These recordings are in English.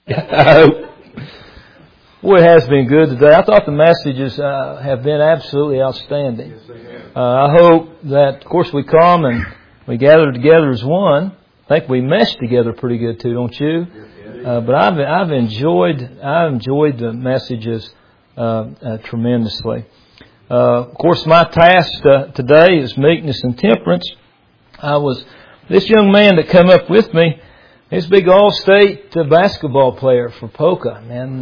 Boy, it has been good today. I thought the messages have been absolutely outstanding. I hope that, of course, we come and we gather together as one. I think we mesh together pretty good too, don't you? But I've enjoyed the messages tremendously. Of course, my task today is meekness and temperance. This young man that come up with me, he's a big all-state basketball player for Polka,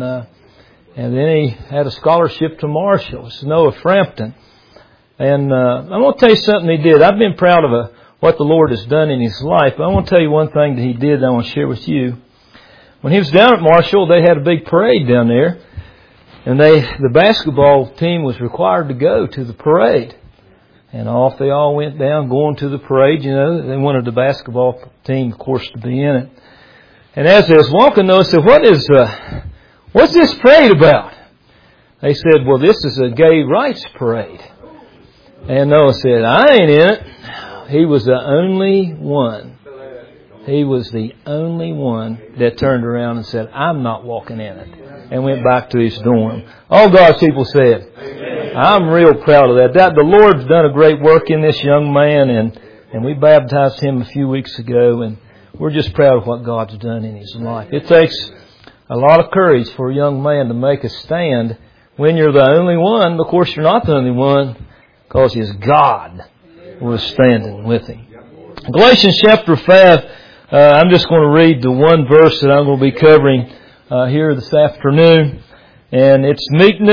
and then he had a scholarship to Marshall, Noah Frampton. And I'm going to tell you something he did. I've been proud of what the Lord has done in his life, but I want to tell you one thing that he did that I want to share with you. When he was down at Marshall, they had a big parade down there, and the basketball team was required to go to the parade. And off they all went down, going to the parade. You know, they wanted the basketball team, of course, to be in it. And as they was walking, they said, "What's this parade about?" They said, "Well, this is a gay rights parade." And Noah said, "I ain't in it." He was the only one. He was the only one that turned around and said, "I'm not walking in it," and went back to his dorm. All God's people said, Amen. I'm real proud of that. The Lord's done a great work in this young man, and we baptized him a few weeks ago, and we're just proud of what God's done in his life. It takes a lot of courage for a young man to make a stand when you're the only one. Of course, you're not the only one, because his God was standing with him. Galatians chapter 5, I'm just going to read the one verse that I'm going to be covering here this afternoon. And it's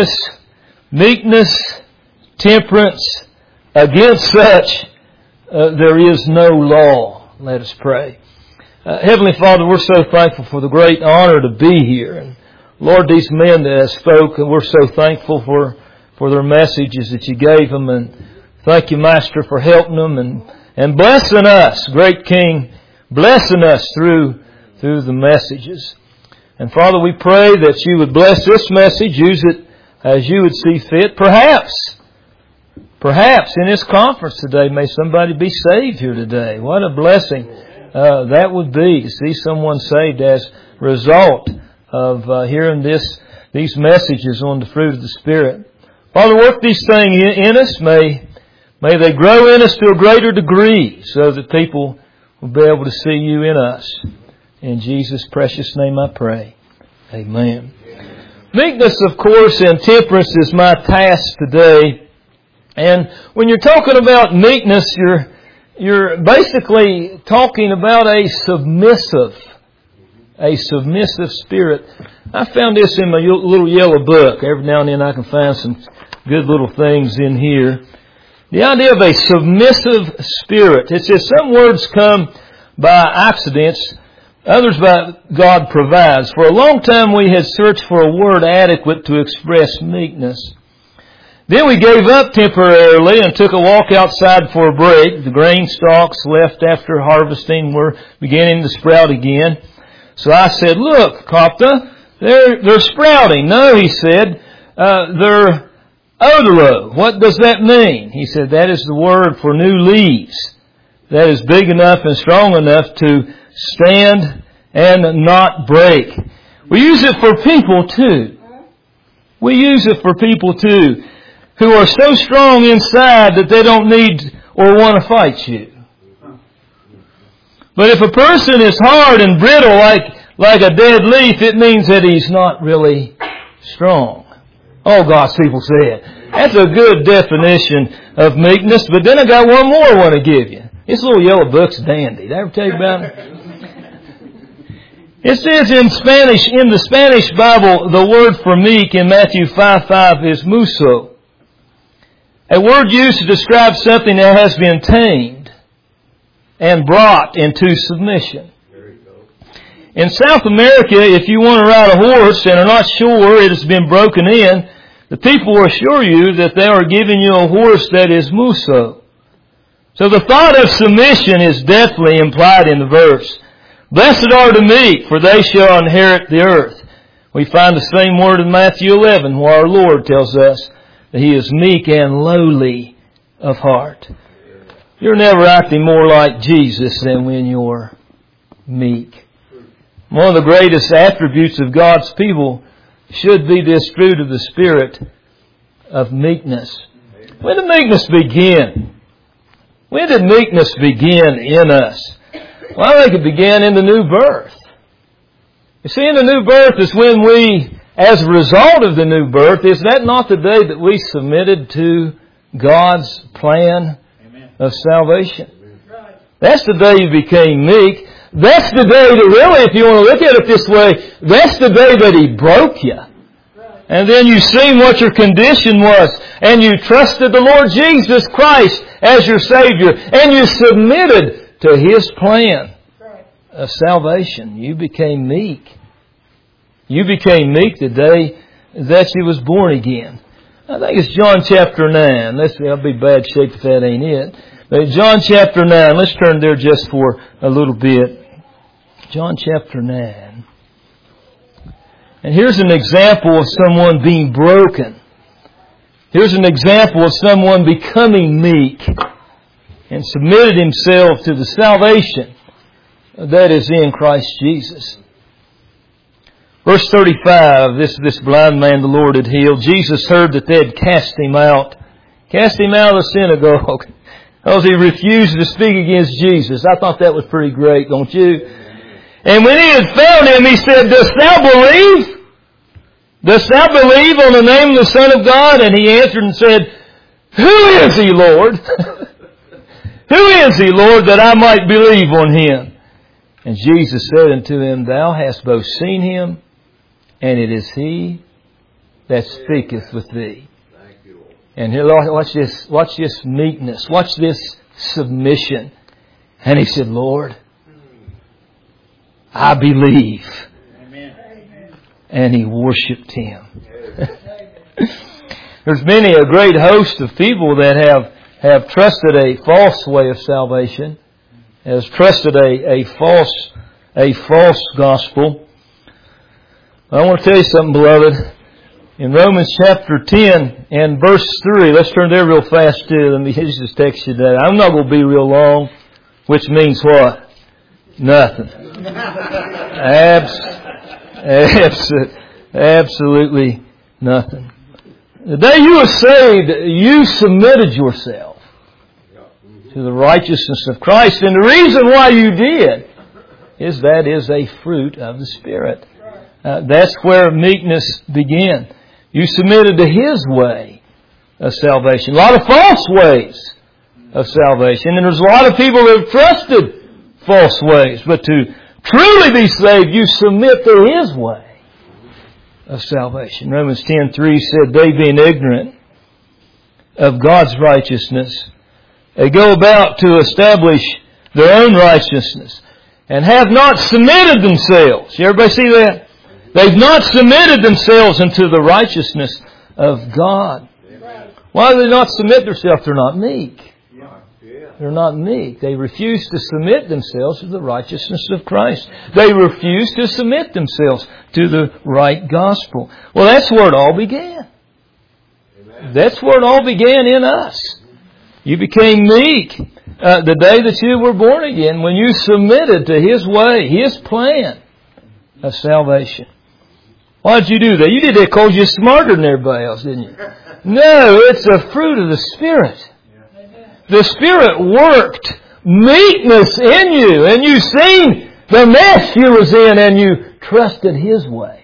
meekness, temperance. Against such there is no law. Let us pray. Heavenly Father, we're so thankful for the great honor to be here. And Lord, these men that spoke, we're so thankful for their messages that you gave them. And thank you, Master, for helping them and blessing us, great King, blessing us through the messages. And Father, we pray that you would bless this message, use it as you would see fit. Perhaps in this conference today, may somebody be saved here today. What a blessing that would be, to see someone saved as a result of hearing these messages on the fruit of the Spirit. Father, work these things in us. May they grow in us to a greater degree, so that people will be able to see you in us. In Jesus' precious name I pray. Amen. Meekness, of course, and temperance is my task today. And when you're talking about meekness, you're basically talking about a submissive spirit. I found this in my little yellow book. Every now and then I can find some good little things in here. The idea of a submissive spirit. It says some words come by accidents, others by God provides. For a long time we had searched for a word adequate to express meekness. Then we gave up temporarily and took a walk outside for a break. The grain stalks left after harvesting were beginning to sprout again. So I said, "Look, Kopta, they're sprouting." "No," he said, "they're odoro." "What does that mean?" He said, "That is the word for new leaves. That is big enough and strong enough to stand and not break." We use it for people too. We use it for people too, who are so strong inside that they don't need or want to fight you. But if a person is hard and brittle like a dead leaf, it means that he's not really strong. All God's people say it. That's a good definition of meekness. But then I got one more I want to give you. This little yellow book's dandy. Did I ever tell you about it? It says in the Spanish Bible, the word for meek in Matthew 5:5 is muso. A word used to describe something that has been tamed and brought into submission. In South America, if you want to ride a horse and are not sure it has been broken in, the people will assure you that they are giving you a horse that is muso. So the thought of submission is definitely implied in the verse. Blessed are the meek, for they shall inherit the earth. We find the same word in Matthew 11, where our Lord tells us that He is meek and lowly of heart. You're never acting more like Jesus than when you're meek. One of the greatest attributes of God's people should be this fruit of the Spirit of meekness. When did meekness begin? When did meekness begin in us? Well, I think it began in the new birth. You see, in the new birth is when we, as a result of the new birth, is that not the day that we submitted to God's plan of salvation? That's the day you became meek. That's the day that really, if you want to look at it this way, that's the day that He broke you. And then you seen what your condition was, and you trusted the Lord Jesus Christ as your Savior, and you submitted to His plan of salvation. You became meek. You became meek the day that you was born again. I think it's John chapter 9. I'll be bad shape if that ain't it. But John chapter 9, let's turn there just for a little bit. John chapter 9. And here's an example of someone being broken. Here's an example of someone becoming meek and submitted himself to the salvation that is in Christ Jesus. Verse 35, this blind man the Lord had healed. Jesus heard that they had cast him out of the synagogue because he refused to speak against Jesus. I thought that was pretty great, don't you? And when he had found him, he said, Dost thou believe? Dost thou believe on the name of the Son of God? And he answered and said, Who is He, Lord? Who is He, Lord, that I might believe on Him? And Jesus said unto him, Thou hast both seen Him, and it is He that speaketh with thee. And here, watch this meekness. Watch this submission. And he said, Lord, I believe. Amen. And he worshipped Him. There's many a great host of people that have trusted a false way of salvation, has trusted a false gospel. I want to tell you something, beloved. In Romans chapter 10 and verse 3, let's turn there real fast too. Let me just text you that. I'm not going to be real long, which means what? Nothing. Absolutely nothing. The day you were saved, you submitted yourself to the righteousness of Christ. And the reason why you did is that is a fruit of the Spirit. That's where meekness began. You submitted to His way of salvation. A lot of false ways of salvation. And there's a lot of people that have trusted false ways. But to truly be saved, you submit to His way of salvation. Romans 10:3 said, They being ignorant of God's righteousness, they go about to establish their own righteousness and have not submitted themselves. You everybody see that? They've not submitted themselves unto the righteousness of God. Why do they not submit themselves? They're not meek. They're not meek. They refuse to submit themselves to the righteousness of Christ. They refuse to submit themselves to the right gospel. Well, that's where it all began. That's where it all began in us. You became meek the day that you were born again, when you submitted to His way, His plan of salvation. Why did you do that? You did that because you're smarter than everybody else, didn't you? No, it's a fruit of the Spirit. The Spirit worked meekness in you, and you seen the mess you was in, and you trusted His way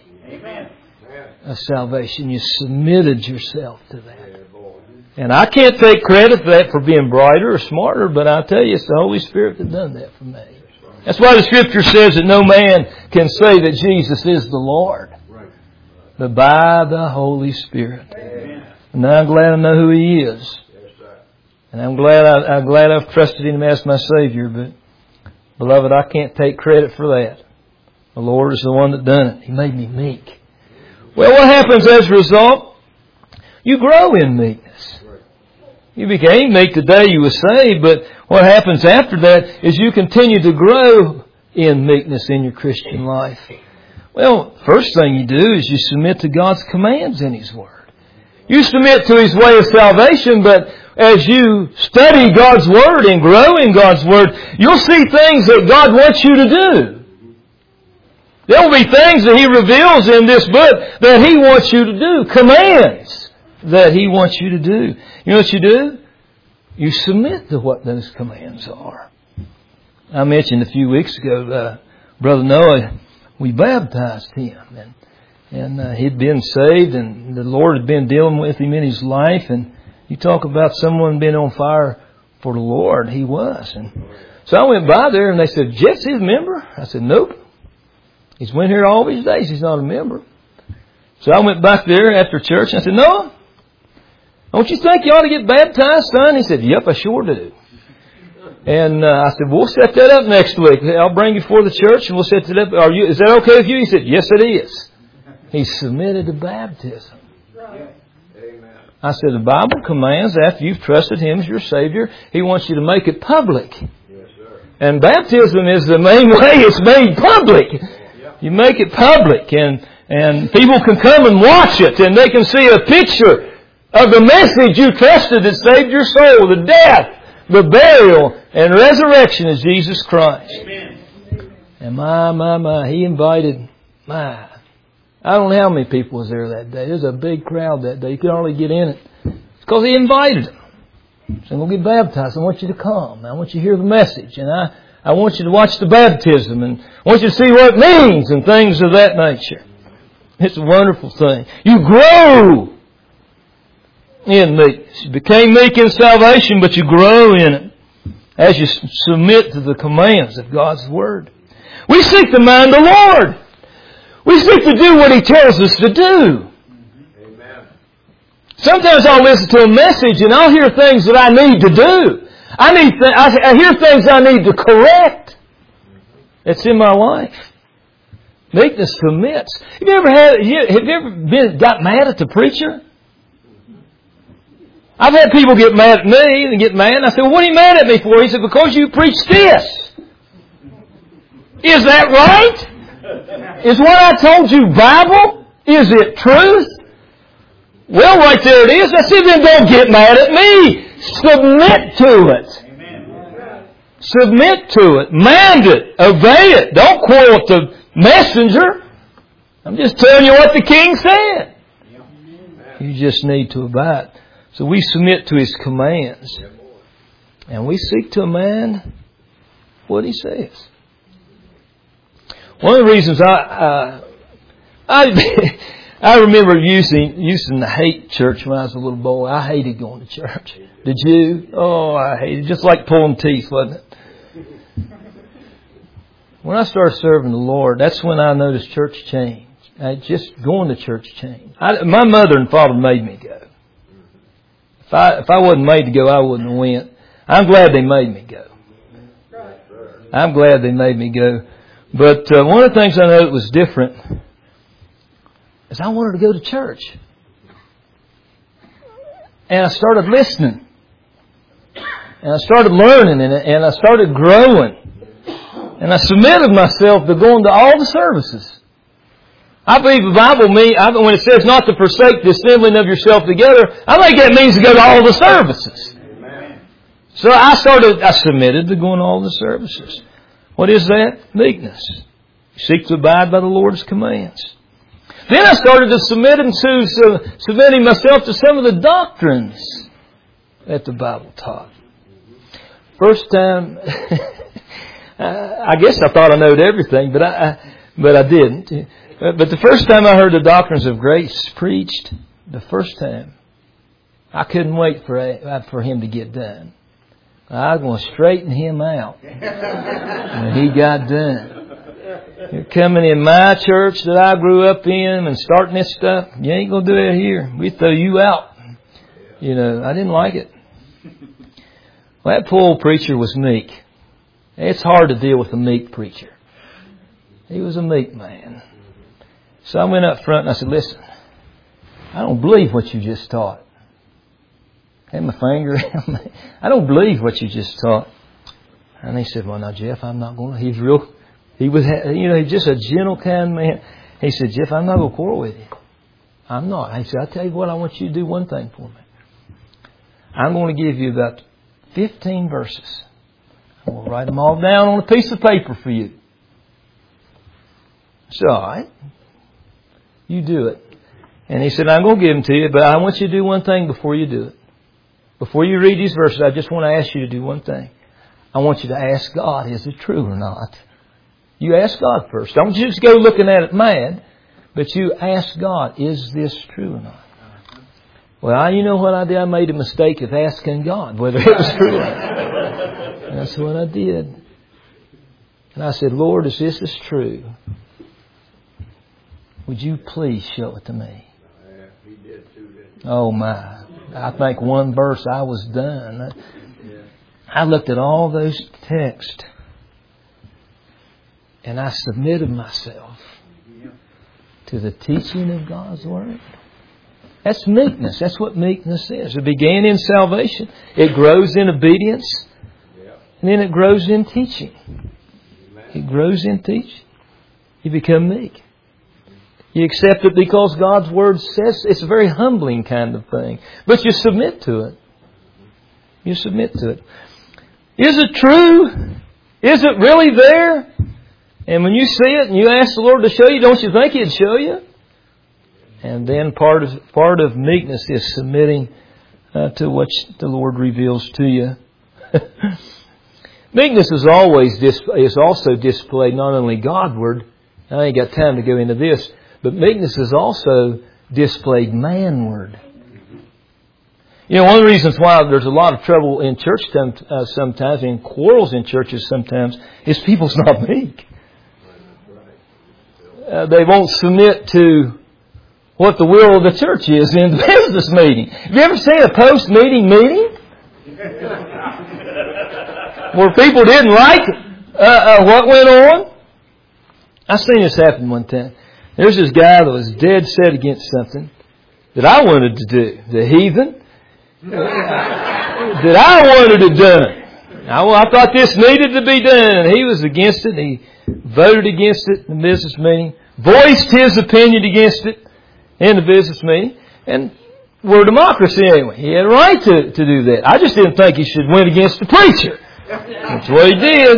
of salvation. You submitted yourself to that. And I can't take credit for that for being brighter or smarter, but I'll tell you, it's the Holy Spirit that done that for me. That's why the Scripture says that no man can say that Jesus is the Lord, but by the Holy Spirit. And I'm glad I know who He is. And I'm glad I've trusted Him as my Savior. But, beloved, I can't take credit for that. The Lord is the one that done it. He made me meek. Well, what happens as a result? You grow in meekness. You became meek the day you were saved, but what happens after that is you continue to grow in meekness in your Christian life. Well, first thing you do is you submit to God's commands in His Word. You submit to His way of salvation, but as you study God's Word and grow in God's Word, you'll see things that God wants you to do. There will be things that He reveals in this book that He wants you to do. Commands that He wants you to do. You know what you do? You submit to what those commands are. I mentioned a few weeks ago, Brother Noah, we baptized him. And he'd been saved, and the Lord had been dealing with him in his life. And you talk about someone being on fire for the Lord. He was. And so I went by there, and they said, Jeff's his member? I said, nope. He's been here all these days. He's not a member. So I went back there after church, and I said, Noah, don't you think you ought to get baptized, son? He said, yep, I sure do. And I said, we'll set that up next week. I'll bring you before the church, and we'll set it up. Is that okay with you? He said, yes, it is. He submitted to baptism. I said, the Bible commands after you've trusted Him as your Savior, He wants you to make it public. And baptism is the main way it's made public. You make it public, and people can come and watch it, and they can see a picture of the message you trusted that saved your soul, the death, the burial, and resurrection of Jesus Christ. Amen. And He invited, I don't know how many people was there that day. There was a big crowd that day. You could hardly get in it. It's because He invited them. He said, I'm going to get baptized. I want you to come. I want you to hear the message. And I want you to watch the baptism. And I want you to see what it means and things of that nature. It's a wonderful thing. You grow in meekness. You became meek in salvation, but you grow in it as you submit to the commands of God's Word. We seek to mind the Lord. We seek to do what He tells us to do. Amen. Sometimes I'll listen to a message and I'll hear things that I need to do. I hear things I need to correct. It's in my life. Meekness submits. Have you ever got mad at the preacher? I've had people get mad at me and get mad. And I said, well, what are you mad at me for? He said, because you preach this. Is that right? Is what I told you Bible? Is it truth? Well, right there it is. I said, then don't get mad at me. Submit to it. Amen. Submit to it. Mind it. Obey it. Don't quarrel with the messenger. I'm just telling you what the king said. You just need to obey. So we submit to His commands. And we seek to mind what He says. One of the reasons I remember using to hate church when I was a little boy. I hated going to church. Did you? Oh, I hated it. Just like pulling teeth, wasn't it? When I started serving the Lord, that's when I noticed church changed. Just going to church changed. My mother and father made me go. If I wasn't made to go, I wouldn't have went. I'm glad they made me go. I'm glad they made me go. But one of the things I know that was different is I wanted to go to church. And I started listening. And I started learning and I started growing. And I submitted myself to going to all the services. I believe the Bible when it says not to forsake the assembling of yourself together, I think that means to go to all the services. Amen. So I submitted to going to all the services. What is that? Meekness. Seek to abide by the Lord's commands. Then I started to submitting myself to some of the doctrines that the Bible taught. First time, I guess I thought I knowed everything, but I didn't. But the first time I heard the doctrines of grace preached, the first time, I couldn't wait for him to get done. I was going to straighten him out when he got done. You're coming in my church that I grew up in and starting this stuff. You ain't going to do it here. We throw you out. You know, I didn't like it. Well, that poor old preacher was meek. It's hard to deal with a meek preacher. He was a meek man. So I went up front and I said, listen, I don't believe what you just taught. Had my finger out. I don't believe what you just taught. And he said, well, now, Jeff, I'm not going to. He's just a gentle, kind man. He said, Jeff, I'm not going to quarrel with you. I'm not. He said, I'll tell you what, I want you to do one thing for me. I'm going to give you about 15 verses. I'm going to write them all down on a piece of paper for you. I said, all right. You do it. And he said, I'm going to give them to you, but I want you to do one thing before you do it. Before you read these verses, I just want to ask you to do one thing. I want you to ask God, is it true or not? You ask God first. Don't just go looking at it mad, but you ask God, is this true or not? Well, you know what I did? I made a mistake of asking God whether it was true or not. And that's what I did. And I said, Lord, if this is true, would you please show it to me? Oh my. I think one verse I was done. I looked at all those texts and I submitted myself to the teaching of God's Word. That's meekness. That's what meekness is. It began in salvation. It grows in obedience. And then it grows in teaching. It grows in teaching. You become meek. You accept it because God's Word says it's a very humbling kind of thing. But you submit to it. You submit to it. Is it true? Is it really there? And when you see it and you ask the Lord to show you, don't you think He'd show you? And then part of meekness is submitting to what the Lord reveals to you. Meekness is also displayed not only Godward. I ain't got time to go into this. But meekness is also displayed manward. You know, one of the reasons why there's a lot of trouble in church sometimes, and quarrels in churches sometimes, is people's not meek. They won't submit to what the will of the church is in the business meeting. Have you ever seen a post-meeting meeting? Where people didn't like what went on? I seen this happen one time. There's this guy that was dead set against something that I wanted to do. The heathen. That I wanted it done. I thought this needed to be done. And he was against it. He voted against it in the business meeting. Voiced his opinion against it in the business meeting. And we're a democracy anyway. He had a right to do that. I just didn't think he should win against the preacher. That's what he did.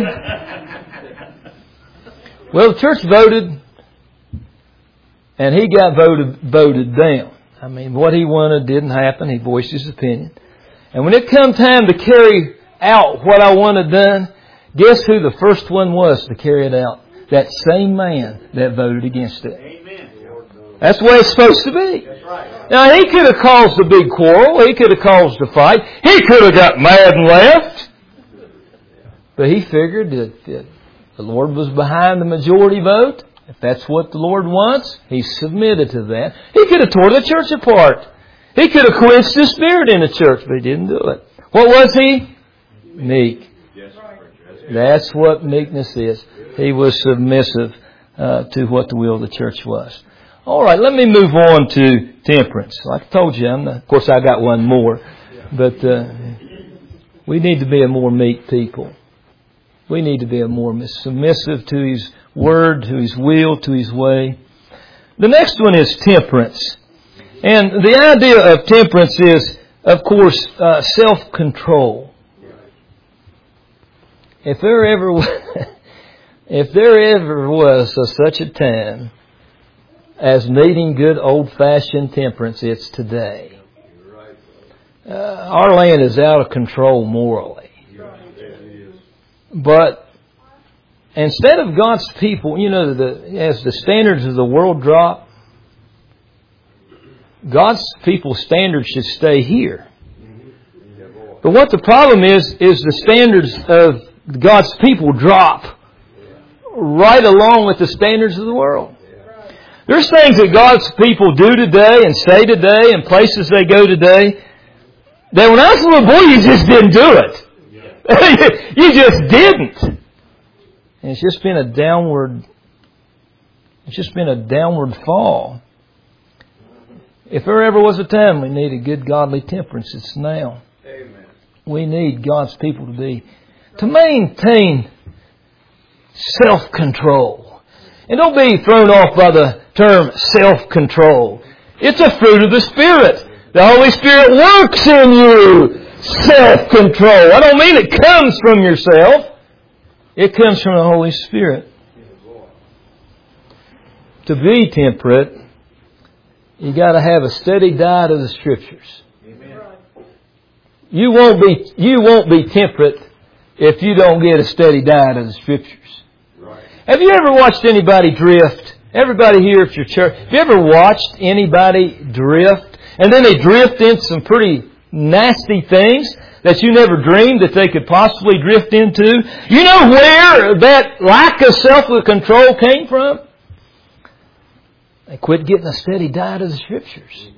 Well, the church voted. And he got voted down. I mean, what he wanted didn't happen. He voiced his opinion. And when it come time to carry out what I wanted done, guess who the first one was to carry it out? That same man that voted against it. Amen. That's the way it's supposed to be. That's right. Now, he could have caused a big quarrel. He could have caused a fight. He could have got mad and left. But he figured that the Lord was behind the majority vote. If that's what the Lord wants, he submitted to that. He could have tore the church apart. He could have quenched the spirit in the church, but he didn't do it. What was he? Meek. That's what meekness is. He was submissive to what the will of the church was. All right, let me move on to temperance. Like I told you, of course I got one more, but we need to be a more meek people. We need to be a more submissive to His Word, to His will, to His way. The next one is temperance. And the idea of temperance is, of course, self-control. If there ever was such a time as needing good old-fashioned temperance, it's today. Our land is out of control morally. But instead of God's people, you know, as the standards of the world drop, God's people's standards should stay here. But what the problem is the standards of God's people drop right along with the standards of the world. There's things that God's people do today and say today and places they go today that when I was a little boy, you just didn't do it. You just didn't. And it's just been a downward fall. If there ever was a time we need a good godly temperance, it's now. Amen. We need God's people to maintain self-control. And don't be thrown off by the term self-control. It's a fruit of the Spirit. The Holy Spirit works in you. Self-control. I don't mean it comes from yourself. It comes from the Holy Spirit. to be temperate, you got to have a steady diet of the Scriptures. Amen. You won't be temperate if you don't get a steady diet of the Scriptures. Right. Have you ever watched anybody drift? Everybody here at your church, have you ever watched anybody drift? And then they drift into some pretty nasty things that you never dreamed that they could possibly drift into. You know where that lack of self-control came from? They quit getting a steady diet of the Scriptures.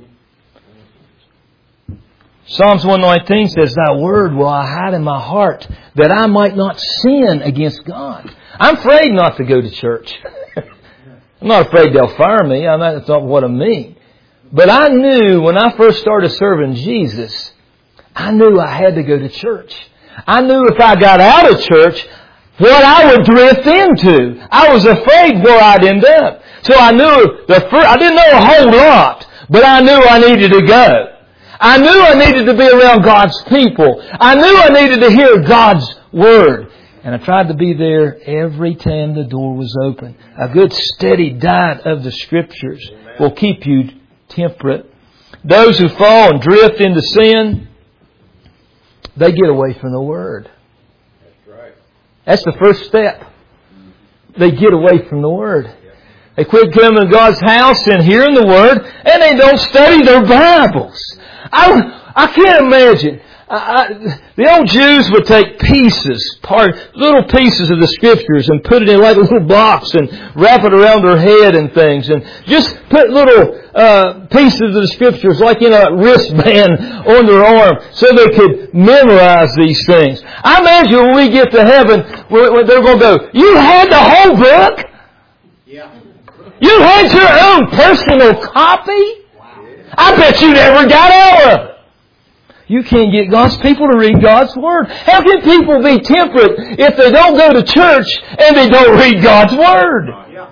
Psalms 119 says, Thy word will I hide in my heart, that I might not sin against God. I'm afraid not to go to church. I'm not afraid they'll fire me. That's not what I mean. But I knew when I first started serving Jesus, I knew I had to go to church. I knew if I got out of church, what I would drift into. I was afraid where I'd end up. So I knew I didn't know a whole lot, but I knew I needed to go. I knew I needed to be around God's people. I knew I needed to hear God's Word. And I tried to be there every time the door was open. A good steady diet of the Scriptures will keep you temperate. Those who fall and drift into sin, they get away from the Word. That's right. That's the first step. They get away from the Word. They quit coming to God's house and hearing the Word, and they don't study their Bibles. I can't imagine. The old Jews would take little pieces of the Scriptures and put it in like a little box and wrap it around their head and things, and just put little pieces of the Scriptures like in a wristband on their arm so they could memorize these things. I imagine when we get to heaven, they're going to go, you had the whole book? Yeah. You had your own personal copy? Wow. I bet you never got out of it. You can't get God's people to read God's Word. How can people be temperate if they don't go to church and they don't read God's Word? Yeah.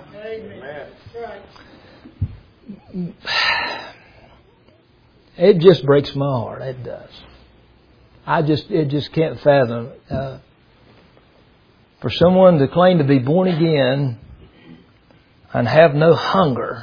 Amen. It just breaks my heart. It does. It just can't fathom. For someone to claim to be born again and have no hunger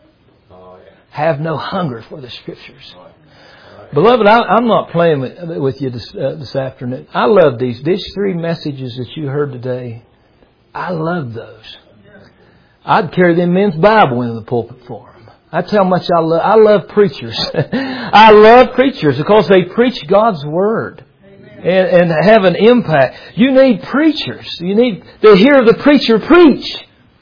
for the Scriptures. Beloved, I'm not playing with you this afternoon. I love these 3 messages that you heard today. I love those. I'd carry them men's Bible into the pulpit for them. That's how much I love preachers. I love preachers because they preach God's Word and have an impact. You need preachers. You need to hear the preacher preach.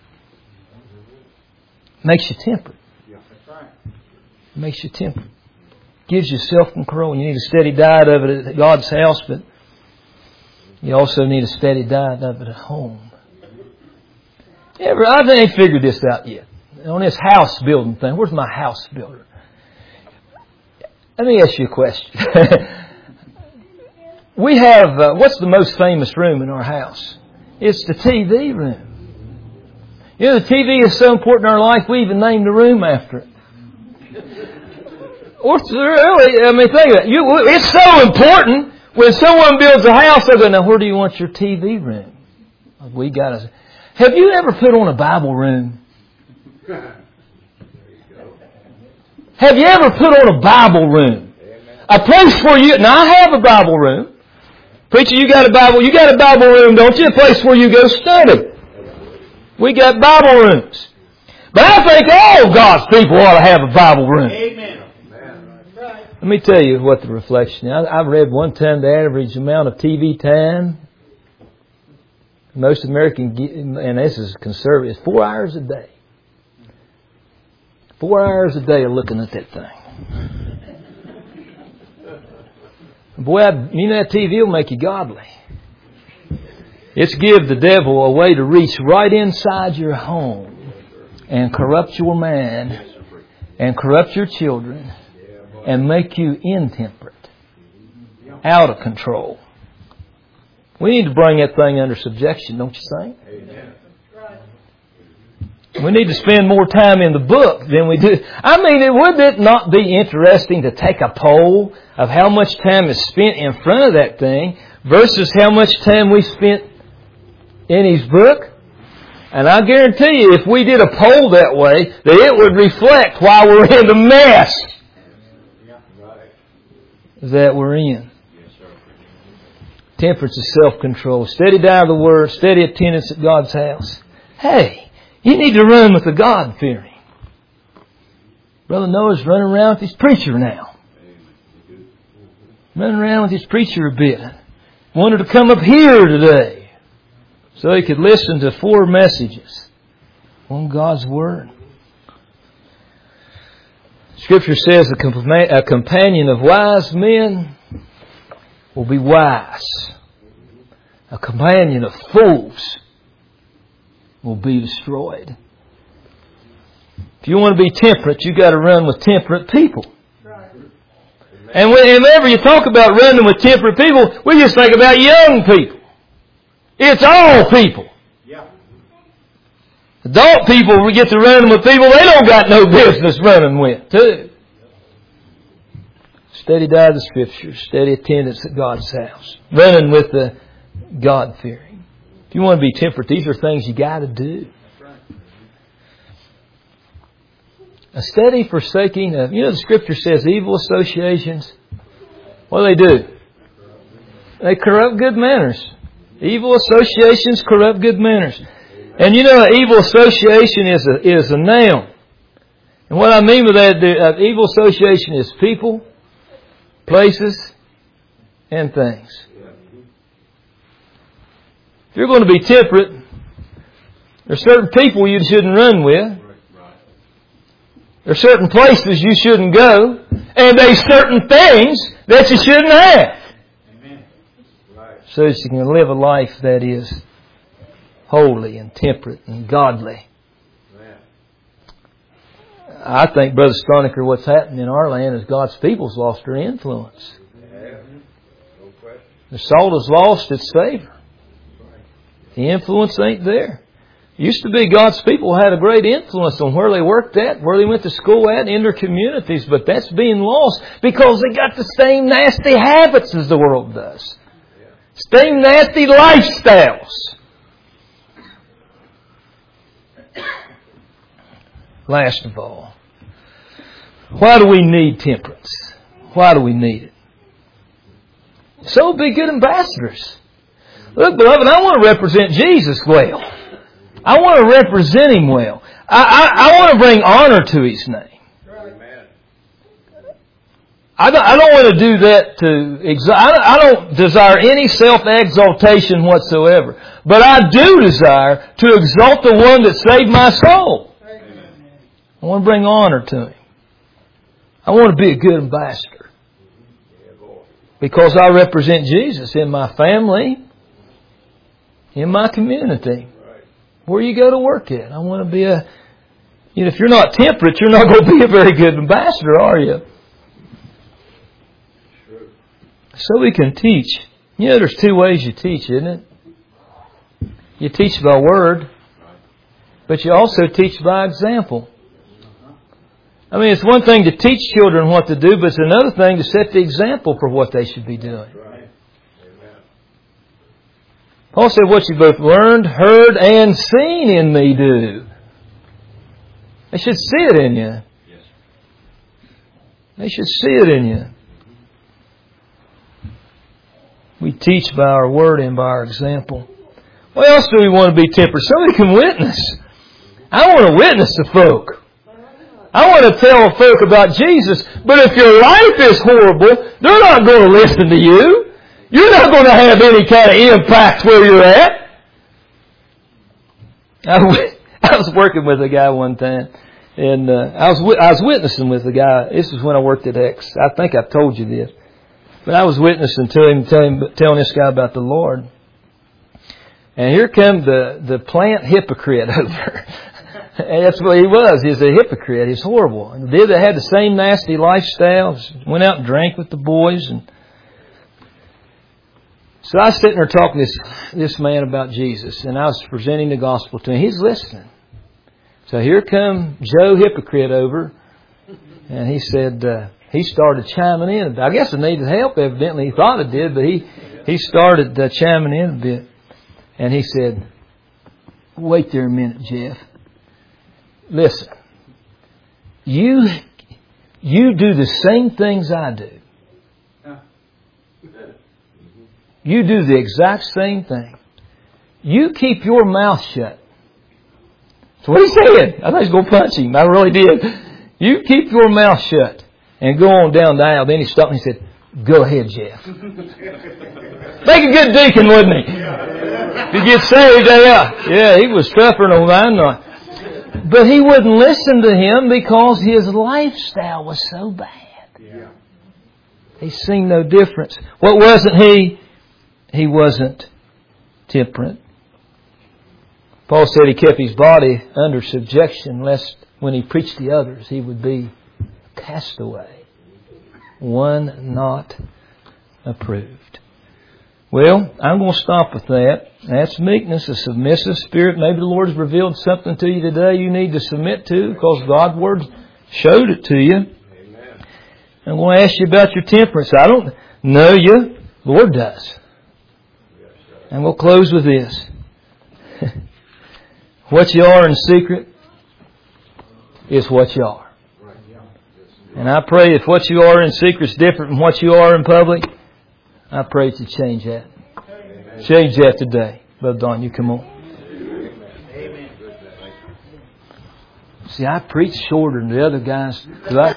Makes you temperate. Makes you temperate. Gives you self-control. You need a steady diet of it at God's house, but you also need a steady diet of it at home. I ain't figured this out yet. On this house building thing, where's my house builder? Let me ask you a question. We have, what's the most famous room in our house? It's the TV room. You know, the TV is so important in our life, we even named the room after it. Really, think of it. It's so important. When someone builds a house, they go, now where do you want your TV room? Have you ever put on a Bible room? Have you ever put on a Bible room? A place where now I have a Bible room. Preacher, you got a Bible room, don't you? A place where you go study. We got Bible rooms. But I think all God's people ought to have a Bible room. Amen. Let me tell you what the reflection is. I've read one time the average amount of TV time. Most American, and this is conservative, is 4 hours a day. 4 hours a day of looking at that thing. Boy, that TV will make you godly. It's give the devil a way to reach right inside your home and corrupt your mind and corrupt your children and make you intemperate, out of control. We need to bring that thing under subjection, don't you think? Amen. We need to spend more time in the book than we do. Would it not be interesting to take a poll of how much time is spent in front of that thing versus how much time we spent in His book? And I guarantee you, if we did a poll that way, that it would reflect why we're in the mess that we're in. Temperance is self-control. Steady diet of the Word, steady attendance at God's house. Hey, you need to run with the God-fearing. Brother Noah's running around with his preacher now. Running around with his preacher a bit. Wanted to come up here today so he could listen to 4 messages on God's Word. Scripture says a companion of wise men will be wise. A companion of fools will be destroyed. If you want to be temperate, you've got to run with temperate people. And whenever you talk about running with temperate people, we just think about young people. It's all people. Adult people, we get to running with people they don't got no business running with, too. Steady diet of the Scriptures, steady attendance at God's house. Running with the God-fearing. If you want to be temperate, these are things you got to do. A steady forsaking of, the Scripture says evil associations, what do? They corrupt good manners. Evil associations corrupt good manners. And an evil association is a noun. And what I mean by that, evil association is people, places, and things. If you're going to be temperate, there are certain people you shouldn't run with. There are certain places you shouldn't go. And there are certain things that you shouldn't have. Amen. So that you can live a life that is holy and temperate and godly. Amen. I think, Brother Stoniker, what's happened in our land is God's people's lost their influence. The salt has lost its savor. The influence ain't there. It used to be God's people had a great influence on where they worked at, where they went to school at, in their communities. But that's being lost because they got the same nasty habits as the world does. Same nasty lifestyles. Last of all, why do we need temperance? Why do we need it? So be good ambassadors. Look, beloved, I want to represent Jesus well. I want to represent Him well. I want to bring honor to His name. I don't want to do that I don't desire any self-exaltation whatsoever. But I do desire to exalt the one that saved my soul. I want to bring honor to Him. I want to be a good ambassador. Because I represent Jesus in my family, in my community, where you go to work at. I want to be if you're not temperate, you're not going to be a very good ambassador, are you? So we can teach. There's 2 ways you teach, isn't it? You teach by word, but you also teach by example. I mean, it's one thing to teach children what to do, but it's another thing to set the example for what they should be doing. Paul said, what you both learned, heard, and seen in me do. They should see it in you. They should see it in you. We teach by our word and by our example. What else do we want to be temperate? So we can witness. I want to witness to folk. I want to tell folk about Jesus. But if your life is horrible, they're not going to listen to you. You're not going to have any kind of impact where you're at. I was working with a guy one time, and I was witnessing with a guy. This was when I worked at X. I think I've told you this. But I was witnessing to him, telling this guy about the Lord. And here comes the plant hypocrite over. And that's what he was. He was a hypocrite. He was horrible. And they had the same nasty lifestyle. Went out and drank with the boys. And so I was sitting there talking to this man about Jesus. And I was presenting the gospel to him. He's listening. So here come Joe Hypocrite over. And he said, he started chiming in. I guess it needed help, evidently. He thought it did, but he started chiming in a bit. And he said, wait there a minute, Jeff. Listen. You do the same things I do. You do the exact same thing. You keep your mouth shut. That's what he said. I thought he was going to punch him. I really did. You keep your mouth shut and go on down the aisle. Then he stopped and he said, go ahead, Jeff. Make a good deacon, wouldn't he? If he gets saved, yeah, he was tougher than mine. But he wouldn't listen to him because his lifestyle was so bad. He seen no difference. What wasn't he? He wasn't temperate. Paul said he kept his body under subjection lest when he preached to others he would be a castaway, one not approved. Well, I'm going to stop with that. That's meekness, a submissive spirit. Maybe the Lord has revealed something to you today you need to submit to because God's Word showed it to you. Amen. I'm going to ask you about your temperance. I don't know you. The Lord does. And we'll close with this. What you are in secret is what you are. And I pray if what you are in secret is different from what you are in public, I pray that you change that. Amen. Change that today. Brother Don, you come on. Amen. See, I preach shorter than the other guys.